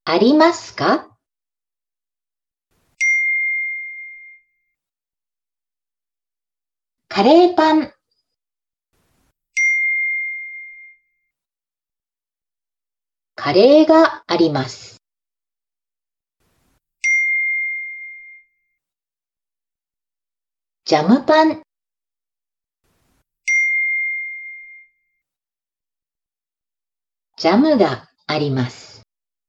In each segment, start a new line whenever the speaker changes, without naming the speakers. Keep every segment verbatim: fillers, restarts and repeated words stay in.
ありますか？カレーパン。カレーがあります。ジャムパン。ジャムがあります。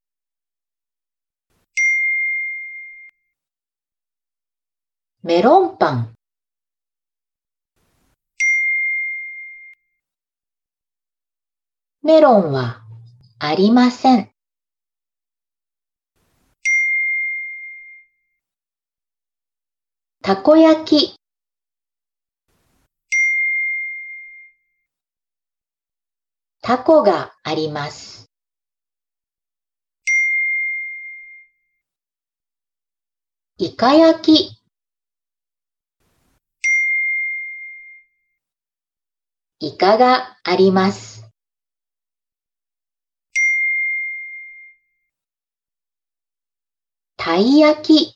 メロンパン。メロンはありません。たこ焼き。たこがあります。イカ焼き。イカがあります。たい焼き。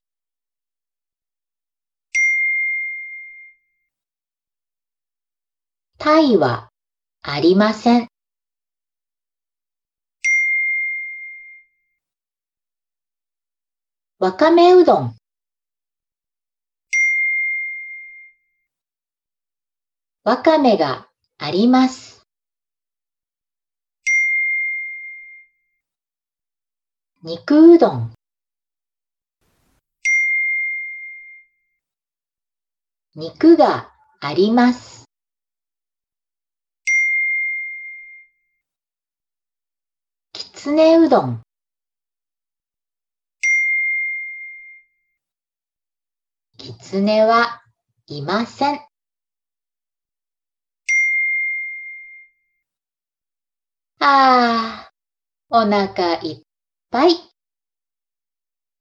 たいはありません。わかめうどん。わかめがあります。肉うどん。肉があります。きつねうどん。きつねはいません。あー、お腹いっぱい。